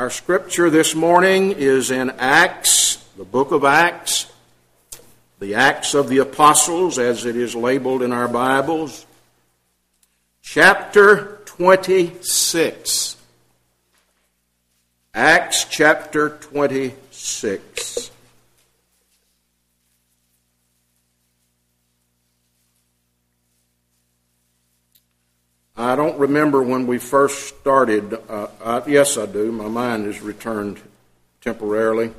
Our scripture this morning is in Acts, the book of Acts, the Acts of the Apostles, as it is labeled in our Bibles, chapter 26. Acts chapter 26. I don't remember when we first started. Yes, I do. My mind has returned temporarily.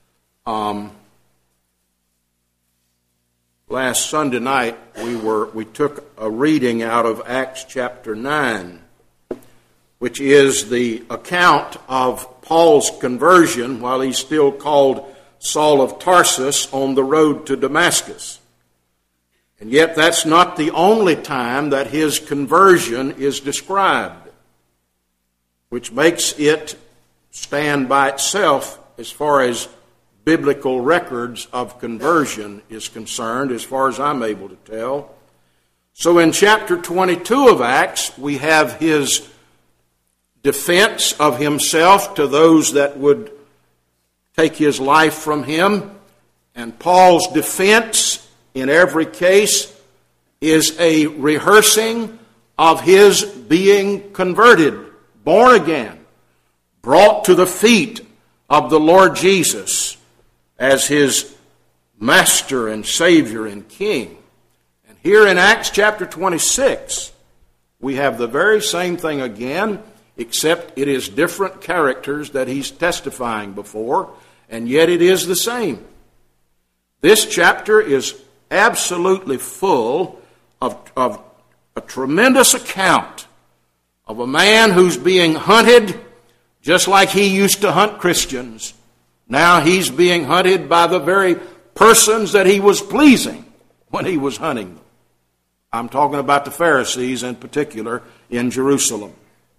Last Sunday night, we took a reading out of Acts chapter 9, which is the account of Paul's conversion while he's still called Saul of Tarsus on the road to Damascus. And yet that's not the only time that his conversion is described, which makes it stand by itself as far as biblical records of conversion is concerned, as far as I'm able to tell. So in chapter 22 of Acts, we have his defense of himself to those that would take his life from him, and Paul's defense in every case is a rehearsing of his being converted, born again, brought to the feet of the Lord Jesus as his master and Savior and King. And here in Acts chapter 26, we have the very same thing again, except it is different characters that he's testifying before, and yet it is the same. This chapter is absolutely full of a tremendous account of a man who's being hunted just like he used to hunt Christians. Now he's being hunted by the very persons that he was pleasing when he was hunting them. I'm talking about the Pharisees in particular in Jerusalem,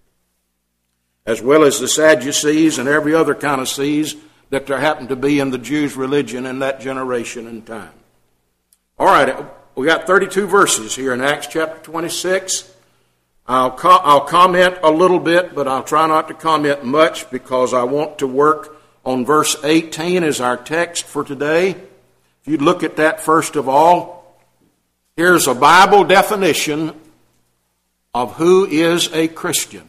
as well as the Sadducees and every other kind of sees that there happened to be in the Jews' religion in that generation and time. All right, we got 32 verses here in Acts chapter 26. I'll comment a little bit, but I'll try not to comment much because I want to work on verse 18 as our text for today. If you'd look at that first of all, here's a Bible definition of who is a Christian.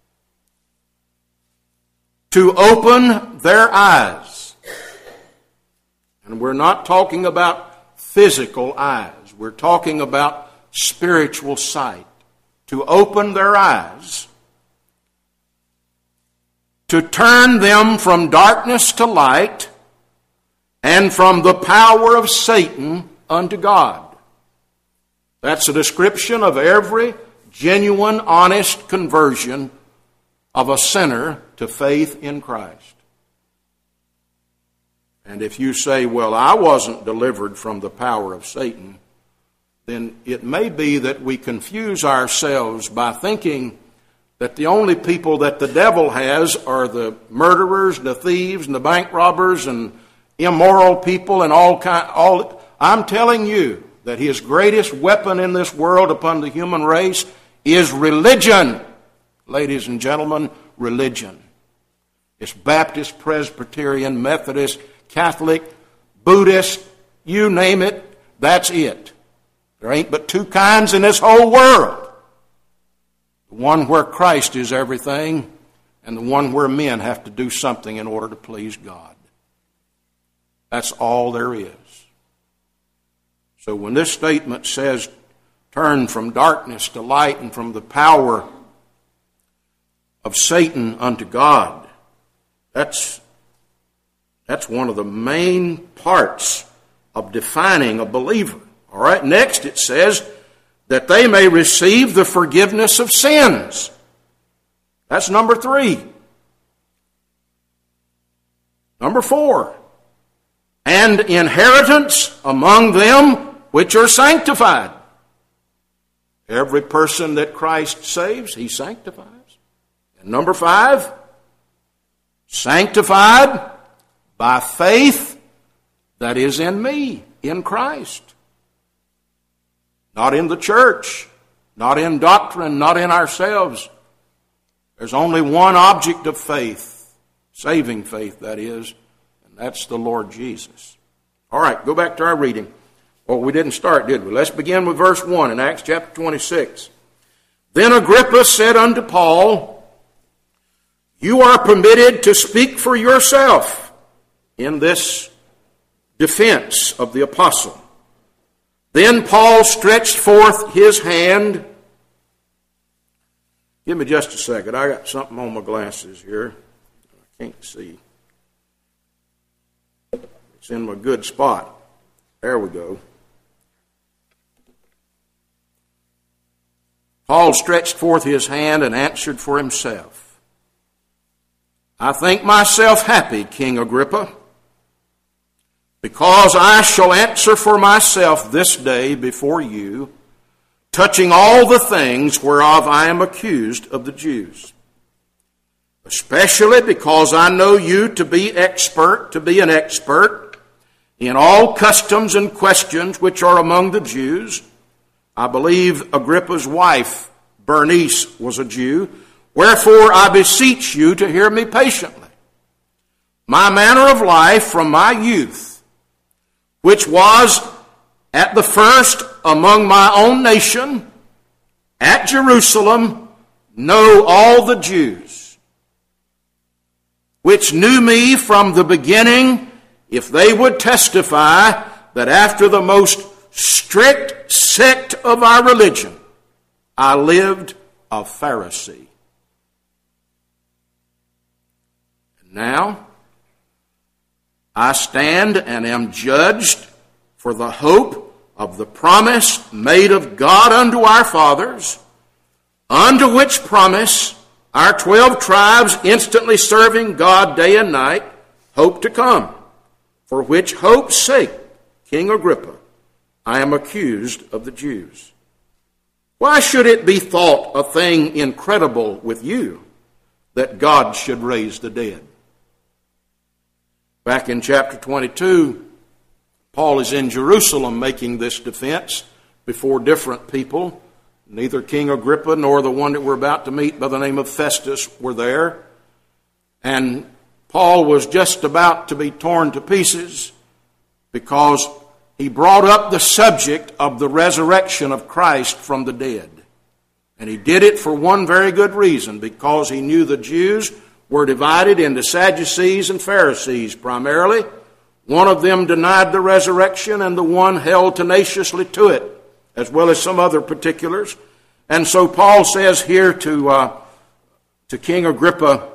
To open their eyes. And we're not talking about physical eyes. We're talking about spiritual sight. To open their eyes. To turn them from darkness to light and from the power of Satan unto God. That's a description of every genuine, honest conversion of a sinner to faith in Christ. And if you say, well, I wasn't delivered from the power of Satan, then it may be that we confuse ourselves by thinking that the only people that the devil has are the murderers, the thieves, and the bank robbers, and immoral people, and all. I'm telling you that his greatest weapon in this world upon the human race is religion. Ladies and gentlemen, religion. It's Baptist, Presbyterian, Methodist, Catholic, Buddhist, you name it, that's it. There ain't but two kinds in this whole world. The one where Christ is everything, and the one where men have to do something in order to please God. That's all there is. So when this statement says, turn from darkness to light and from the power of Satan unto God, that's one of the main parts of defining a believer. All right, next it says that they may receive the forgiveness of sins. That's number 3. Number 4, and inheritance among them which are sanctified. Every person that Christ saves, he sanctifies. And number 5, sanctified by faith that is in me, in Christ. Not in the church, not in doctrine, not in ourselves. There's only one object of faith, saving faith, that is, and that's the Lord Jesus. All right, go back to our reading. Well, we didn't start, did we? Let's begin with verse 1 in Acts chapter 26. Then Agrippa said unto Paul, You are permitted to speak for yourself in this defense of the apostle. Then Paul stretched forth his hand. Give me just a second. I got something on my glasses here. I can't see. It's in my good spot. There we go. Paul stretched forth his hand and answered for himself. I think myself happy, King Agrippa, because I shall answer for myself this day before you, touching all the things whereof I am accused of the Jews. Especially because I know you to be an expert in all customs and questions which are among the Jews. I believe Agrippa's wife, Bernice, was a Jew. Wherefore I beseech you to hear me patiently. My manner of life from my youth, which was at the first among my own nation, at Jerusalem, know all the Jews, which knew me from the beginning, if they would testify that after the most strict sect of our religion, I lived a Pharisee. And now, I stand and am judged for the hope of the promise made of God unto our fathers, unto which promise our 12 tribes, instantly serving God day and night, hope to come, for which hope's sake, King Agrippa, I am accused of the Jews. Why should it be thought a thing incredible with you that God should raise the dead? Back in chapter 22, Paul is in Jerusalem making this defense before different people. Neither King Agrippa nor the one that we're about to meet by the name of Festus were there. And Paul was just about to be torn to pieces because he brought up the subject of the resurrection of Christ from the dead. And he did it for one very good reason, because he knew the Jews were divided into Sadducees and Pharisees primarily. One of them denied the resurrection and the one held tenaciously to it, as well as some other particulars. And so Paul says here to King Agrippa,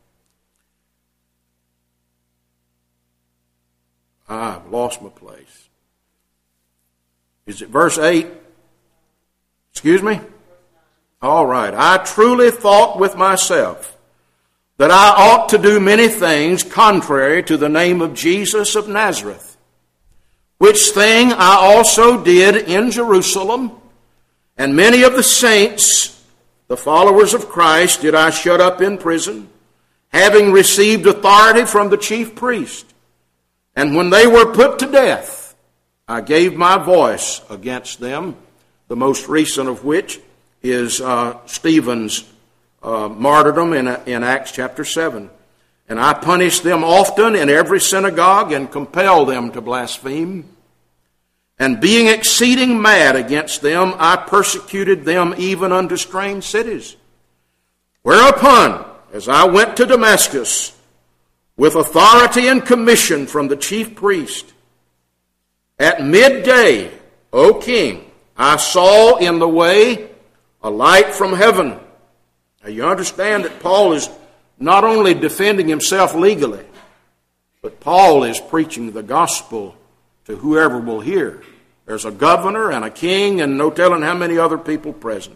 I've lost my place. Is it verse 8? Excuse me? All right. I truly thought with myself that I ought to do many things contrary to the name of Jesus of Nazareth, which thing I also did in Jerusalem, and many of the saints, the followers of Christ, did I shut up in prison, having received authority from the chief priest. And when they were put to death, I gave my voice against them, the most recent of which is Stephen's martyrdom in Acts chapter 7. And I punished them often in every synagogue and compelled them to blaspheme. And being exceeding mad against them, I persecuted them even unto strange cities. Whereupon, as I went to Damascus, with authority and commission from the chief priest, at midday, O king, I saw in the way a light from heaven. Now you understand that Paul is not only defending himself legally, but Paul is preaching the gospel to whoever will hear. There's a governor and a king and no telling how many other people present.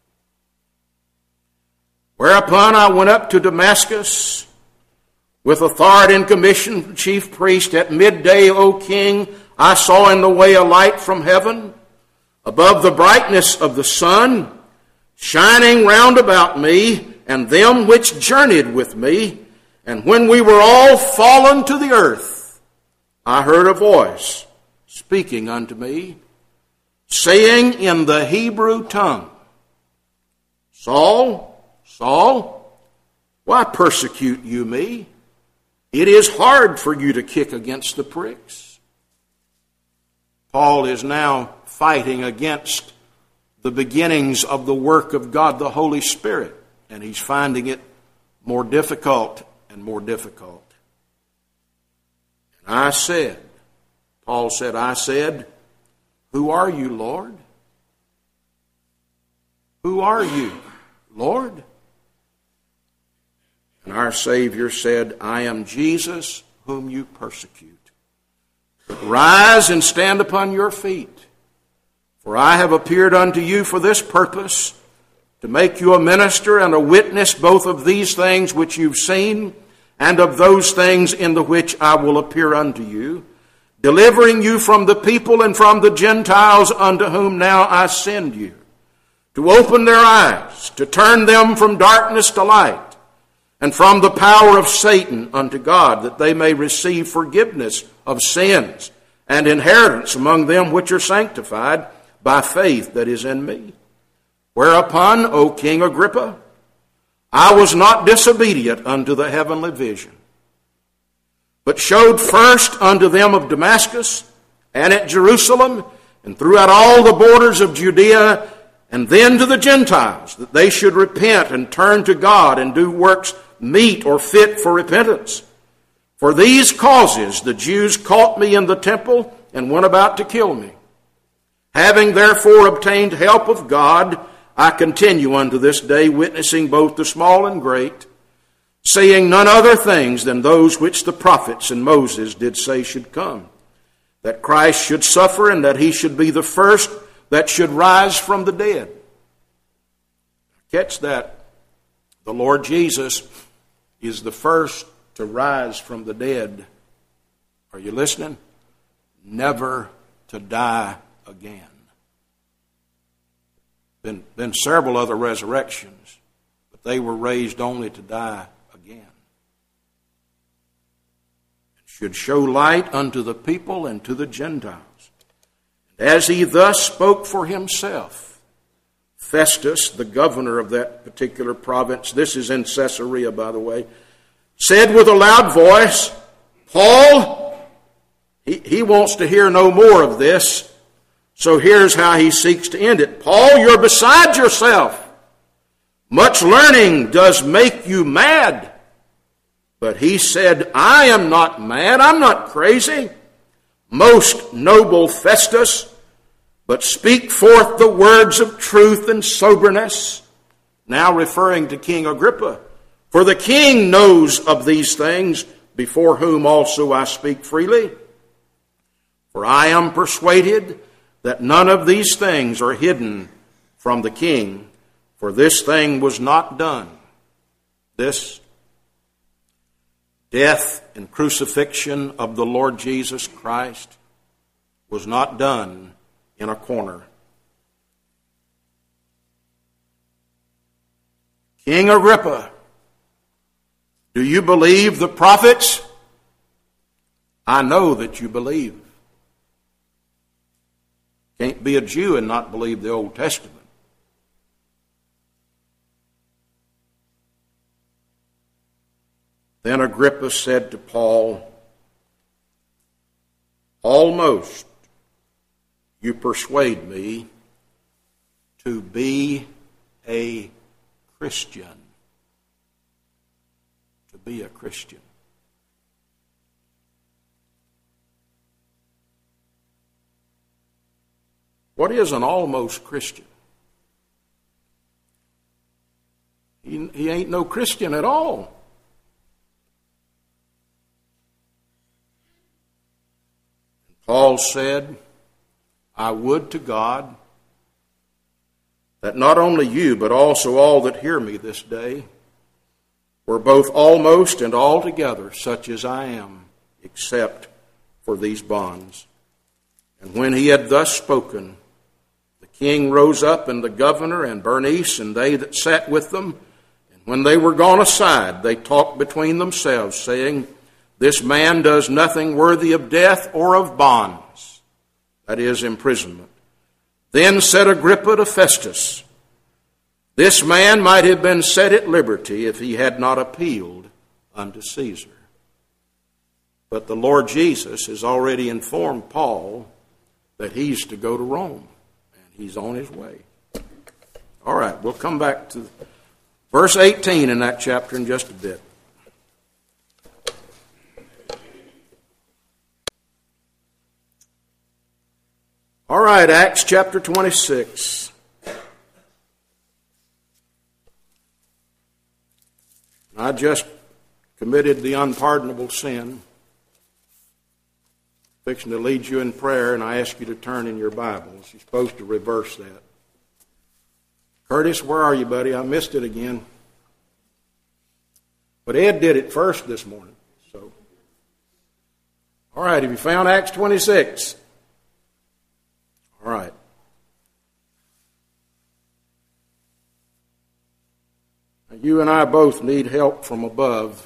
Whereupon I went up to Damascus with authority and commission from the chief priest. At midday, O king, I saw in the way a light from heaven, above the brightness of the sun, shining round about me, and them which journeyed with me. And when we were all fallen to the earth, I heard a voice speaking unto me, saying in the Hebrew tongue, Saul, Saul, why persecute you me? it is hard for you to kick against the pricks. Paul is now fighting against the beginnings of the work of God, the Holy Spirit, and he's finding it more difficult and more difficult. And Paul said, I said, who are you, Lord? Who are you, Lord? And our Savior said, I am Jesus whom you persecute. But rise and stand upon your feet, for I have appeared unto you for this purpose, to make you a minister and a witness both of these things which you've seen, and of those things in the which I will appear unto you, delivering you from the people and from the Gentiles unto whom now I send you, to open their eyes, to turn them from darkness to light, and from the power of Satan unto God, that they may receive forgiveness of sins and inheritance among them which are sanctified by faith that is in me. Whereupon, O King Agrippa, I was not disobedient unto the heavenly vision, but showed first unto them of Damascus and at Jerusalem and throughout all the borders of Judea, and then to the Gentiles, that they should repent and turn to God and do works meet or fit for repentance. For these causes the Jews caught me in the temple and went about to kill me. Having therefore obtained help of God, I continue unto this day, witnessing both the small and great, saying none other things than those which the prophets and Moses did say should come, that Christ should suffer, and that he should be the first that should rise from the dead. Catch that. The Lord Jesus is the first to rise from the dead. Are you listening? Never to die again. Been several other resurrections, but they were raised only to die again. Should show light unto the people and to the Gentiles. And as he thus spoke for himself, Festus, the governor of that particular province, this is in Caesarea, by the way, said with a loud voice, Paul, he wants to hear no more of this, so here's how he seeks to end it. Paul, you're beside yourself. Much learning does make you mad. But he said, I am not mad, I'm not crazy. Most noble Festus, but speak forth the words of truth and soberness. Now referring to King Agrippa. For the king knows of these things, before whom also I speak freely. For I am persuaded that none of these things are hidden from the king, for this thing was not done. This death and crucifixion of the Lord Jesus Christ was not done in a corner. King Agrippa, do you believe the prophets? I know that you believe. Can't be a Jew and not believe the Old Testament. Then Agrippa said to Paul, almost you persuade me to be a Christian. To be a Christian. What is an almost Christian? He ain't no Christian at all. Paul said, I would to God that not only you, but also all that hear me this day were both almost and altogether such as I am, except for these bonds. And when he had thus spoken, the king rose up, and the governor, and Bernice, and they that sat with them. And when they were gone aside, they talked between themselves, saying, this man does nothing worthy of death or of bonds, that is, imprisonment. Then said Agrippa to Festus, this man might have been set at liberty if he had not appealed unto Caesar. But the Lord Jesus has already informed Paul that he's to go to Rome, and he's on his way. All right, we'll come back to verse 18 in that chapter in just a bit. All right, Acts chapter 26. I just committed the unpardonable sin. Fixing to lead you in prayer, and I ask you to turn in your Bibles. You're supposed to reverse that. Curtis, where are you, buddy? I missed it again. But Ed did it first this morning. So, all right, have you found Acts 26? All right. Now, you and I both need help from above.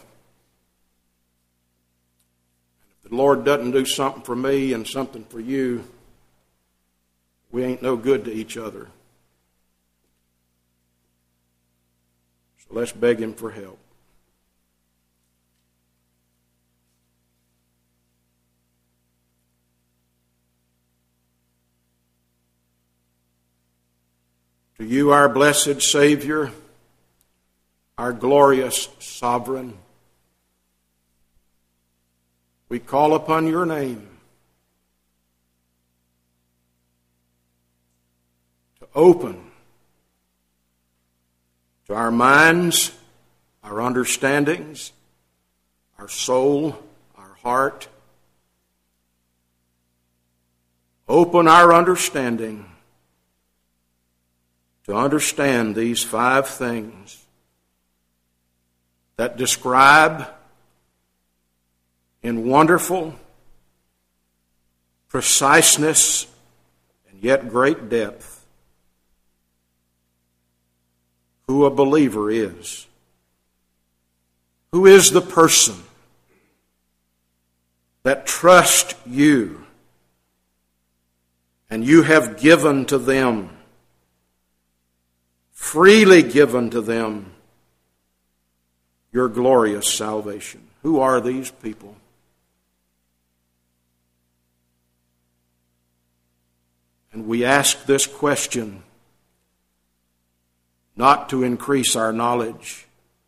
The Lord doesn't do something for me and something for you, we ain't no good to each other. So let's beg Him for help. To you, our blessed Savior, our glorious Sovereign, we call upon your name to open to our minds, our understandings, our soul, our heart. Open our understanding to understand these 5 things that describe in wonderful preciseness and yet great depth who a believer is. Who is the person that trusts you and you have given to them, freely given to them, your glorious salvation. Who are these people? And we ask this question not to increase our knowledge,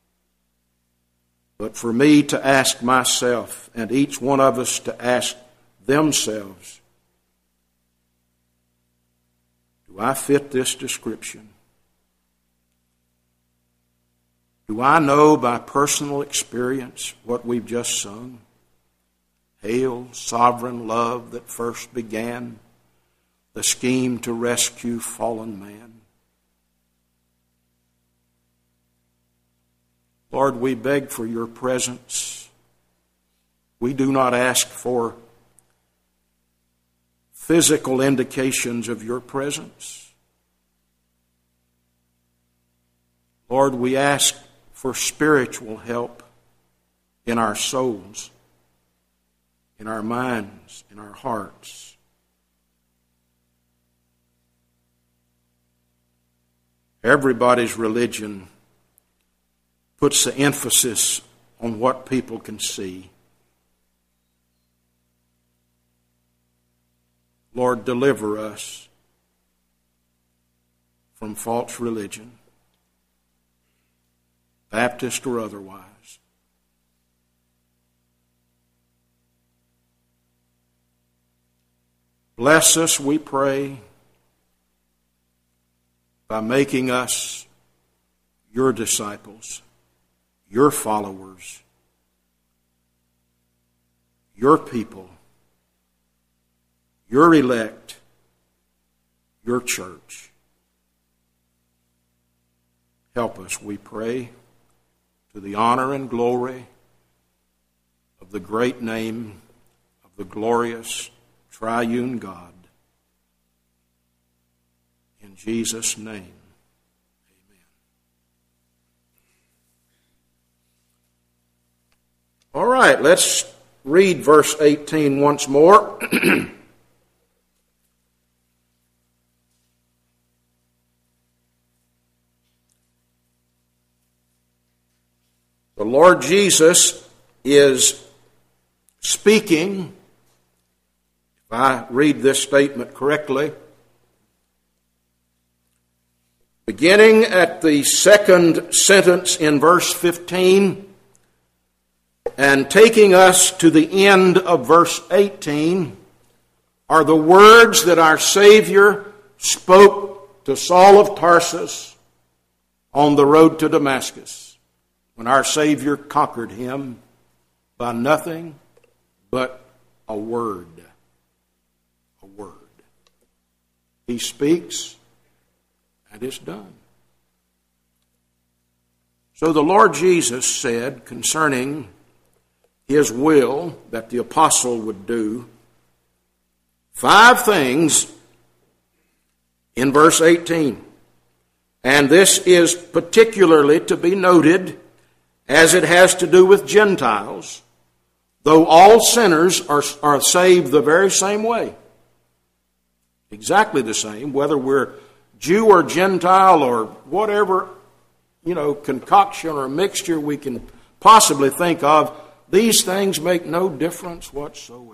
but for me to ask myself and each one of us to ask themselves, do I fit this description? Do I know by personal experience what we've just sung? Hail, sovereign love that first began the scheme to rescue fallen man. Lord, we beg for your presence. We do not ask for physical indications of your presence. Lord, we ask for spiritual help in our souls, in our minds, in our hearts. Everybody's religion puts the emphasis on what people can see. Lord, deliver us from false religion, Baptist or otherwise. Bless us, we pray, by making us your disciples, your followers, your people, your elect, your church. Help us, we pray, to the honor and glory of the great name of the glorious triune God. In Jesus' name, amen. All right, let's read verse 18 once more. The Lord Jesus is speaking, if I read this statement correctly, beginning at the second sentence in verse 15 and taking us to the end of verse 18 are the words that our Savior spoke to Saul of Tarsus on the road to Damascus, when our Savior conquered him by nothing but a word. A word. He speaks, and it's done. So the Lord Jesus said concerning his will that the apostle would do 5 things in verse 18. And this is particularly to be noted as it has to do with Gentiles, though all sinners are saved the very same way. Exactly the same, whether we're Jew or Gentile or whatever, concoction or mixture we can possibly think of, these things make no difference whatsoever.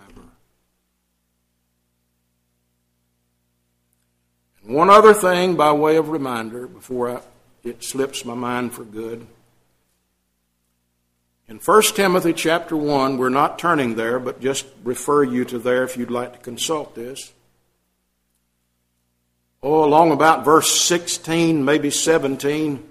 And one other thing by way of reminder before it slips my mind for good. In 1 Timothy chapter 1, we're not turning there, but just refer you to there if you'd like to consult this. Along about verse 16, maybe 17,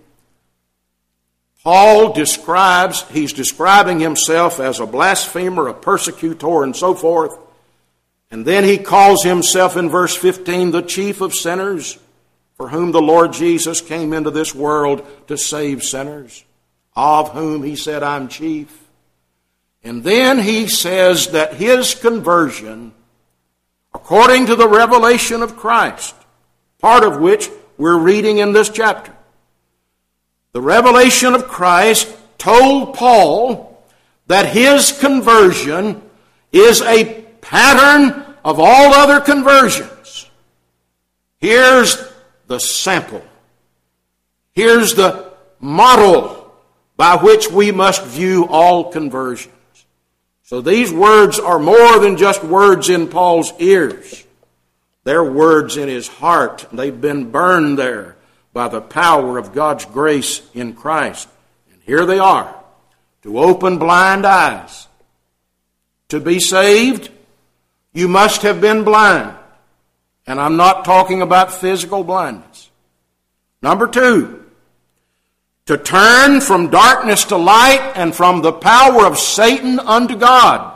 Paul he's describing himself as a blasphemer, a persecutor, and so forth. And then he calls himself in verse 15 the chief of sinners, for whom the Lord Jesus came into this world to save sinners, of whom he said, I'm chief. And then he says that his conversion, according to the revelation of Christ, part of which we're reading in this chapter, the revelation of Christ told Paul that his conversion is a pattern of all other conversions. Here's the sample. Here's the model by which we must view all conversions. So these words are more than just words in Paul's ears. They're words in his heart. They've been burned there by the power of God's grace in Christ. And here they are, to open blind eyes. To be saved, you must have been blind. And I'm not talking about physical blindness. Number 2, to turn from darkness to light and from the power of Satan unto God.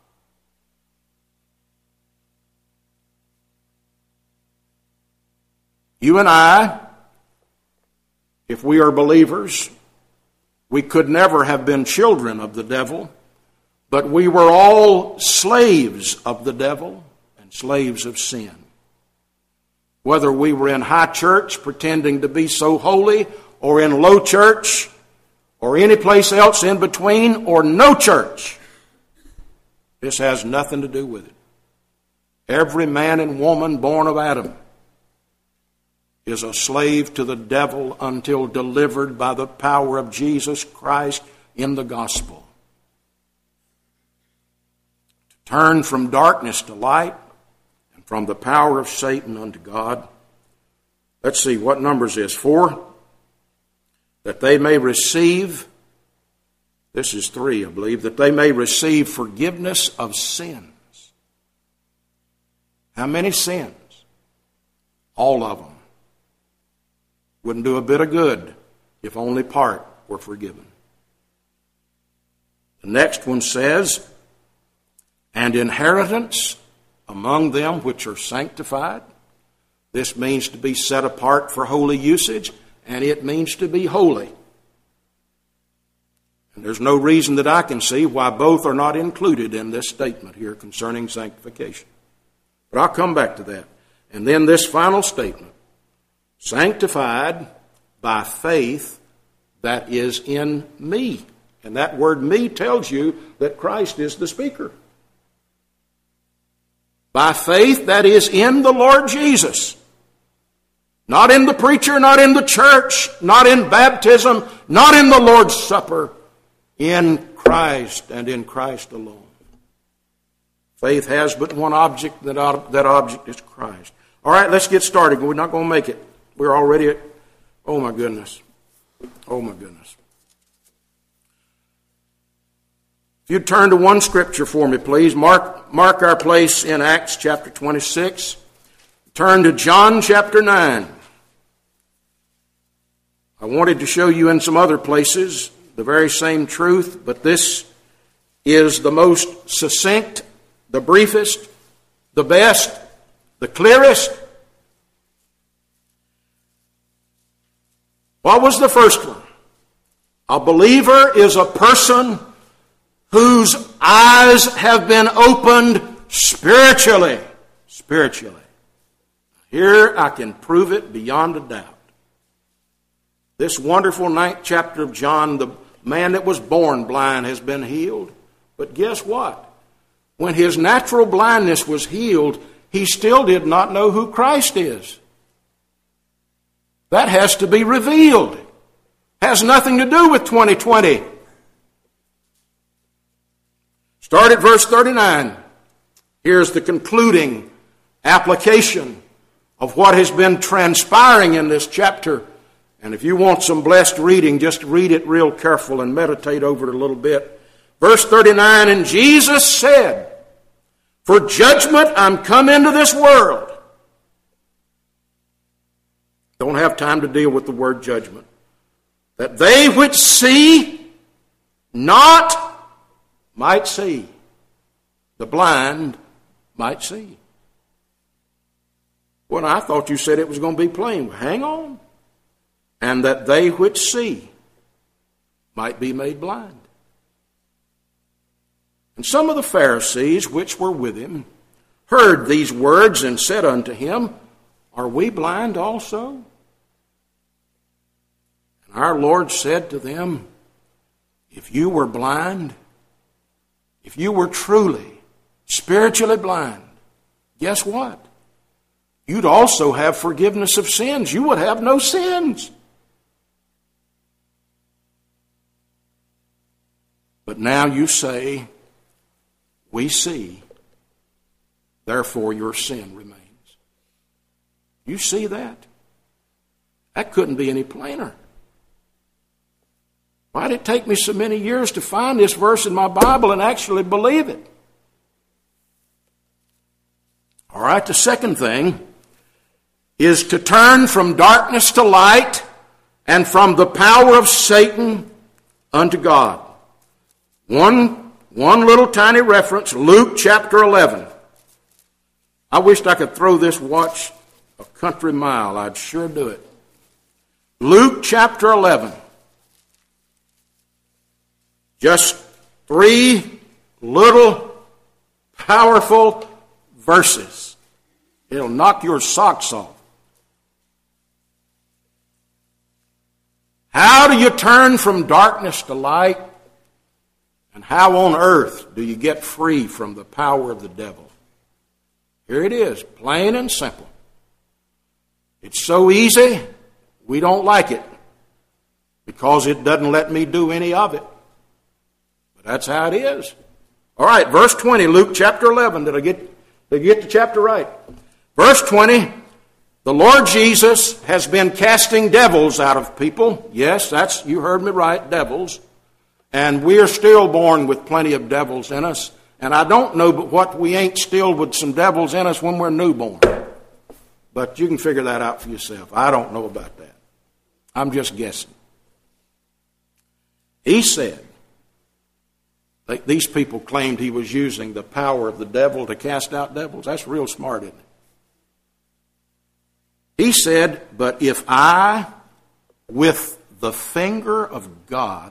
You and I, if we are believers, we could never have been children of the devil, but we were all slaves of the devil and slaves of sin. Whether we were in high church pretending to be so holy, or in low church, or any place else in between, or no church, this has nothing to do with it. Every man and woman born of Adam is a slave to the devil until delivered by the power of Jesus Christ in the gospel. To turn from darkness to light and from the power of Satan unto God. Let's see, what number is this? 4. That they may receive, this is 3, I believe, that they may receive forgiveness of sins. How many sins? All of them. Wouldn't do a bit of good if only part were forgiven. The next one says, and inheritance among them which are sanctified. This means to be set apart for holy usage, and it means to be holy. And there's no reason that I can see why both are not included in this statement here concerning sanctification. But I'll come back to that. And then this final statement. Sanctified by faith that is in me. And that word me tells you that Christ is the speaker. By faith that is in the Lord Jesus. Not in the preacher, not in the church, not in baptism, not in the Lord's Supper. In Christ and in Christ alone. Faith has but one object, that object is Christ. All right, let's get started. We're not going to make it. We're already at, oh my goodness. Oh my goodness. If you'd turn to one scripture for me, please. Mark our place in Acts chapter 26. Turn to John chapter 9. I wanted to show you in some other places the very same truth, but this is the most succinct, the briefest, the best, the clearest. What was the first one? A believer is a person whose eyes have been opened spiritually. Spiritually. Here I can prove it beyond a doubt. This wonderful 9th chapter of John, the man that was born blind has been healed. But guess what? When his natural blindness was healed, he still did not know who Christ is. That has to be revealed. Has nothing to do with 2020. Start at verse 39. Here's the concluding application of what has been transpiring in this chapter. And if you want some blessed reading, just read it real careful and meditate over it a little bit. Verse 39, and Jesus said, for judgment I'm come into this world. Don't have time to deal with the word judgment. That they which see not might see. The blind might see. Well, I thought you said it was going to be plain. Hang on. And that they which see might be made blind. And some of the Pharisees which were with him heard these words and said unto him, are we blind also? And our Lord said to them, if you were blind, if you were truly, spiritually blind, guess what? You'd also have forgiveness of sins. You would have no sins. But now you say, we see, therefore your sin remains. You see that? That couldn't be any plainer. Why did it take me so many years to find this verse in my Bible and actually believe it? All right, the second thing is to turn from darkness to light and from the power of Satan unto God. One little tiny reference, Luke chapter 11. I wished I could throw this watch a country mile. I'd sure do it. Luke chapter 11. Just 3 little powerful verses. It'll knock your socks off. How do you turn from darkness to light? And how on earth do you get free from the power of the devil? Here it is, plain and simple. It's so easy, we don't like it because it doesn't let me do any of it. But that's how it is. All right, verse 20, Luke chapter 11. Did I get the chapter right? Verse 20, the Lord Jesus has been casting devils out of people. Yes, you heard me right, devils. And we are still born with plenty of devils in us. And I don't know but what we ain't still with some devils in us when we're newborn. But you can figure that out for yourself. I don't know about that. I'm just guessing. He said, these people claimed he was using the power of the devil to cast out devils. That's real smart, isn't it? He said, but if I, with the finger of God,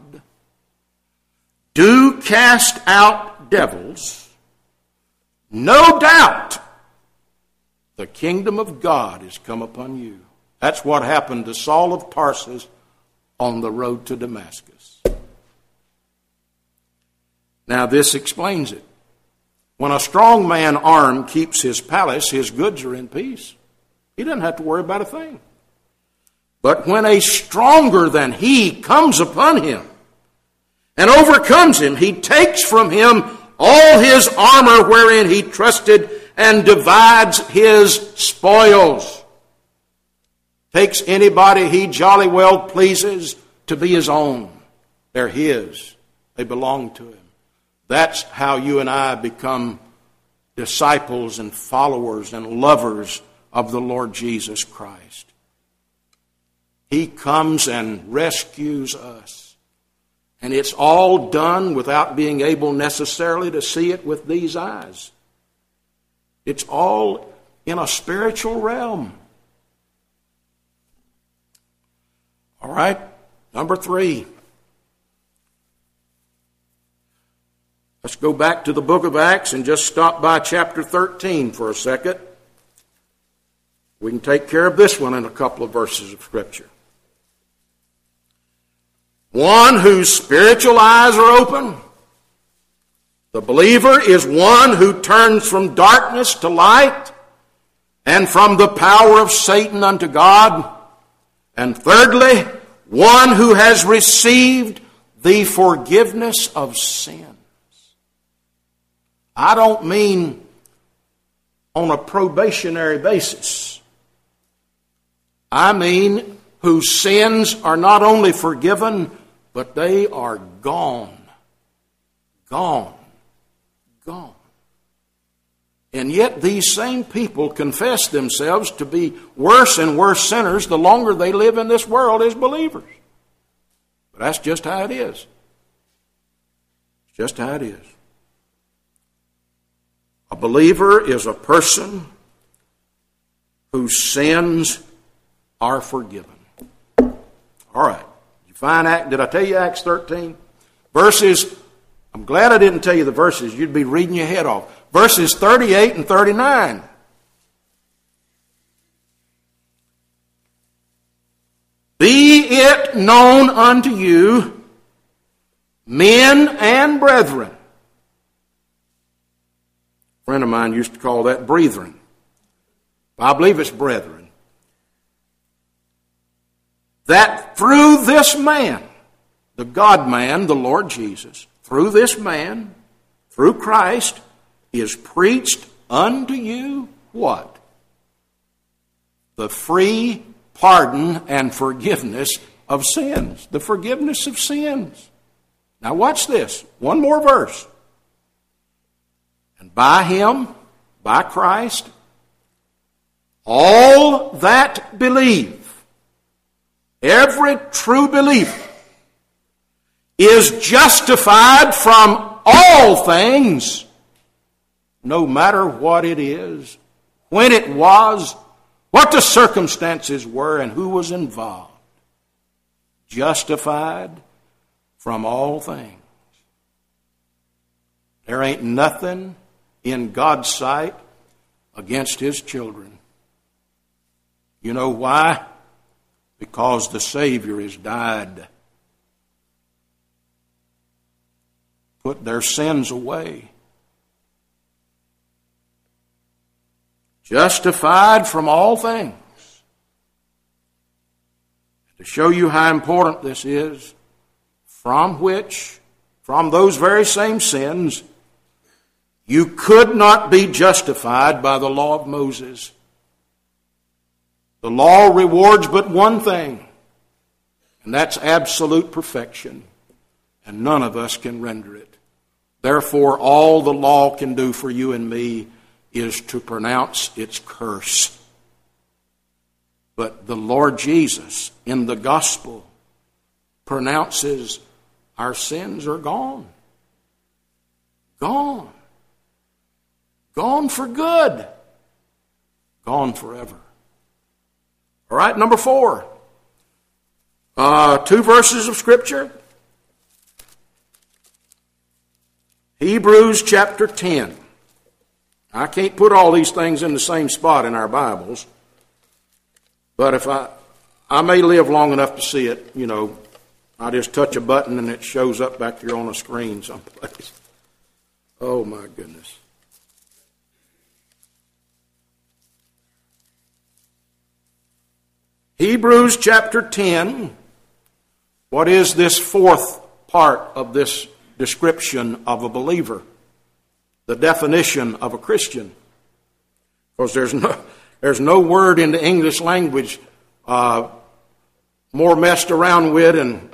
do cast out devils, no doubt the kingdom of God is come upon you. That's what happened to Saul of Tarsus on the road to Damascus. Now this explains it. When a strong man armed keeps his palace, his goods are in peace. He doesn't have to worry about a thing. But when a stronger than he comes upon him and overcomes him, he takes from him all his armor wherein he trusted, and divides his spoils. Takes anybody he jolly well pleases to be his own. They're his. They belong to him. That's how you and I become disciples and followers and lovers of the Lord Jesus Christ. He comes and rescues us. And it's all done without being able necessarily to see it with these eyes. It's all in a spiritual realm. All right, number 3. Let's go back to the book of Acts and just stop by chapter 13 for a second. We can take care of this one in a couple of verses of Scripture. One whose spiritual eyes are open. The believer is one who turns from darkness to light and from the power of Satan unto God. And thirdly, one who has received the forgiveness of sins. I don't mean on a probationary basis. I mean whose sins are not only forgiven, but they are gone. Gone. Gone. And yet these same people confess themselves to be worse and worse sinners the longer they live in this world as believers. But that's just how it is. It's just how it is. A believer is a person whose sins are forgiven. All right. You find did I tell you Acts 13? Verses, I'm glad I didn't tell you the verses. You'd be reading your head off. Verses 38 and 39. Be it known unto you, men and brethren. A friend of mine used to call that brethren. I believe it's brethren. That through this man, the God-man, the Lord Jesus, through this man, through Christ, is preached unto you what? The free pardon and forgiveness of sins. The forgiveness of sins. Now watch this. One more verse. And by him, by Christ, all that believe, every true believer, is justified from all things, no matter what it is, when it was, what the circumstances were, and who was involved. Justified from all things. There ain't nothing in God's sight against his children. You know why? Because the Savior has died. Put their sins away. Justified from all things. To show you how important this is, from those very same sins, you could not be justified by the law of Moses. The law rewards but one thing, and that's absolute perfection, and none of us can render it. Therefore, all the law can do for you and me is to pronounce its curse. But the Lord Jesus, in the gospel, pronounces our sins are gone. Gone. Gone for good. Gone forever. All right, number 4. 2 verses of Scripture. Hebrews chapter 10. I can't put all these things in the same spot in our Bibles, but if I may live long enough to see it, I just touch a button and it shows up back here on a screen someplace. Oh my goodness. Hebrews chapter 10. What is this fourth part of this description of a believer? the definition of a Christian. Because there's no word in the English language more messed around with and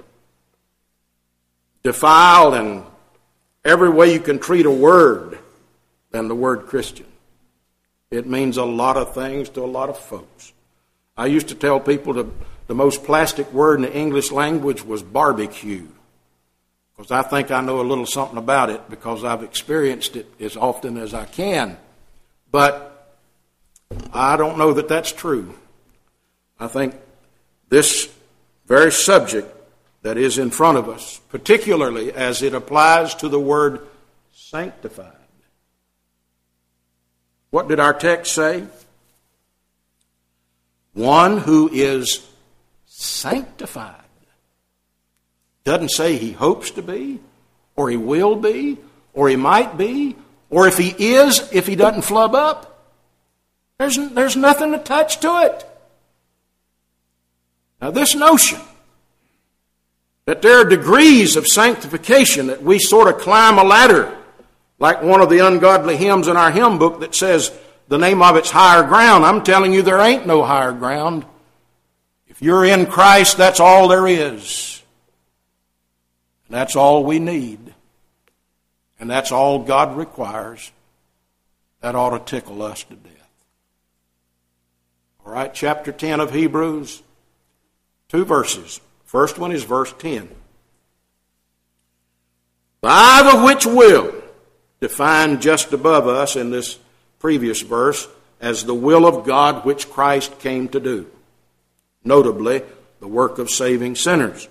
defiled and every way you can treat a word than the word Christian. It means a lot of things to a lot of folks. I used to tell people the most plastic word in the English language was barbecue, because I think I know a little something about it because I've experienced it as often as I can. But I don't know that that's true. I think this very subject that is in front of us, particularly as it applies to the word sanctified. What did our text say? One who is sanctified. Doesn't say he hopes to be, or he will be, or he might be, or if he is, if he doesn't flub up. There's nothing attached to it. Now this notion that there are degrees of sanctification, that we sort of climb a ladder, like one of the ungodly hymns in our hymn book that says the name of it's higher ground. I'm telling you, there ain't no higher ground. If you're in Christ, that's all there is. And that's all we need. And that's all God requires. That ought to tickle us to death. All right, chapter 10 of Hebrews, 2 verses. First one is verse 10. By the which will, defined just above us in this previous verse as the will of God which Christ came to do. Notably, the work of saving sinners.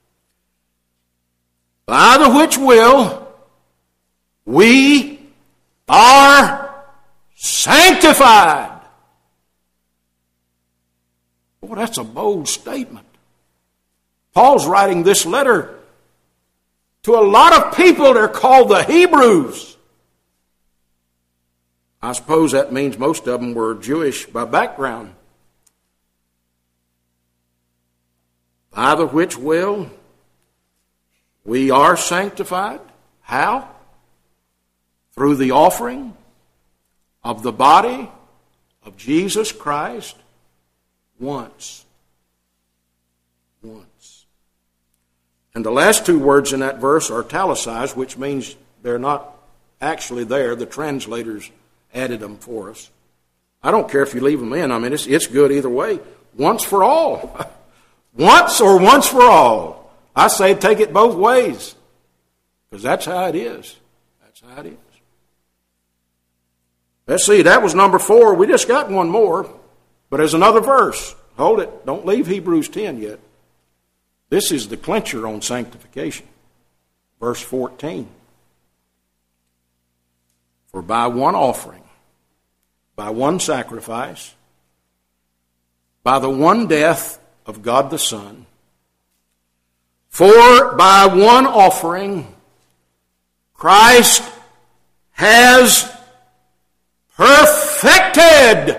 By the which will we are sanctified. Well, that's a bold statement. Paul's writing this letter to a lot of people. They're called the Hebrews. I suppose that means most of them were Jewish by background. By the which will we are sanctified. How? Through the offering of the body of Jesus Christ once. Once. And the last two words in that verse are italicized, which means they're not actually there. The translators added them for us. I don't care if you leave them in. I mean, it's good either way. Once for all. Once or once for all. I say take it both ways. Because that's how it is. That's how it is. Let's see, that was number 4. We just got one more. But there's another verse. Hold it. Don't leave Hebrews 10 yet. This is the clincher on sanctification. Verse 14. For by one offering, by one sacrifice, by the one death of God the Son, for by one offering Christ has perfected.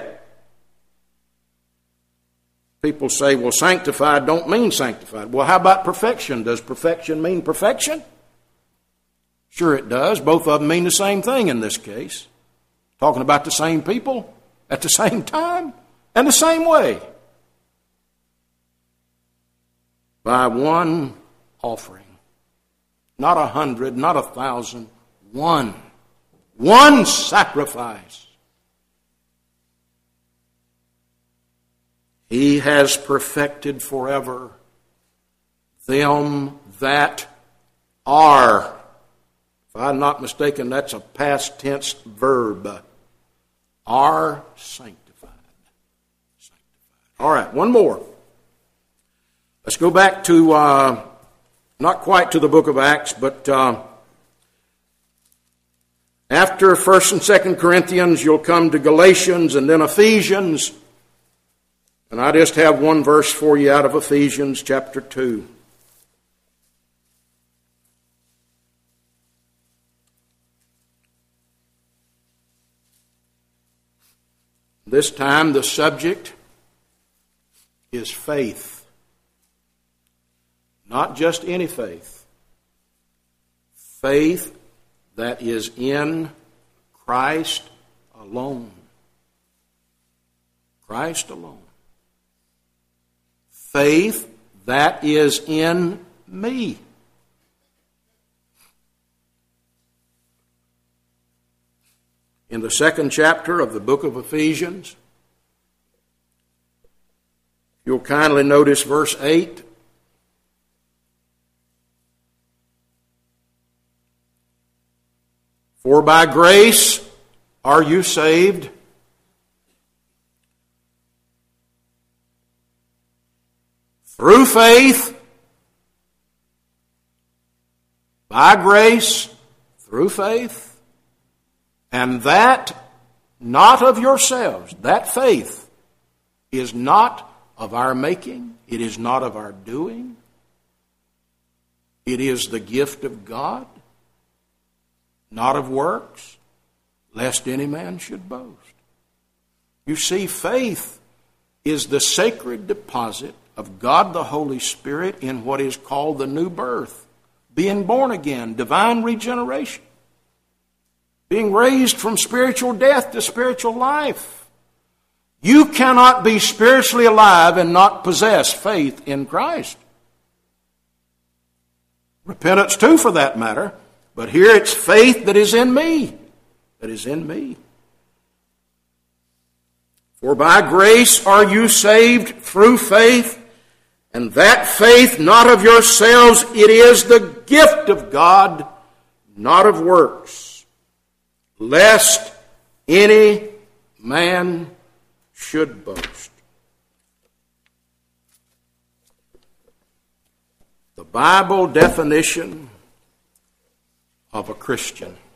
People say, well, sanctified don't mean sanctified. Well, how about perfection? Does perfection mean perfection? Sure it does. Both of them mean the same thing in this case. Talking about the same people at the same time and the same way. By one offering. Not 100, not 1,000. One. One sacrifice. He has perfected forever them that are. If I'm not mistaken, that's a past tense verb. Are sanctified. All right, one more. Let's go back to, not quite to the book of Acts, but after 1st and 2nd Corinthians, you'll come to Galatians and then Ephesians. And I just have one verse for you out of Ephesians chapter 2. This time the subject is faith. Not just any faith. Faith that is in Christ alone. Christ alone. Faith that is in me. In the 2nd chapter of the book of Ephesians, you'll kindly notice verse 8. For by grace are you saved through faith, by grace, through faith, and that not of yourselves. That faith is not of our making. It is not of our doing. It is the gift of God, not of works, lest any man should boast. You see, faith is the sacred deposit of God the Holy Spirit in what is called the new birth, being born again, divine regeneration, being raised from spiritual death to spiritual life. You cannot be spiritually alive and not possess faith in Christ. Repentance too, for that matter, but here it's faith that is in me, that is in me. For by grace are you saved through faith, and that faith not of yourselves, it is the gift of God, not of works, lest any man should boast. The Bible definition of a Christian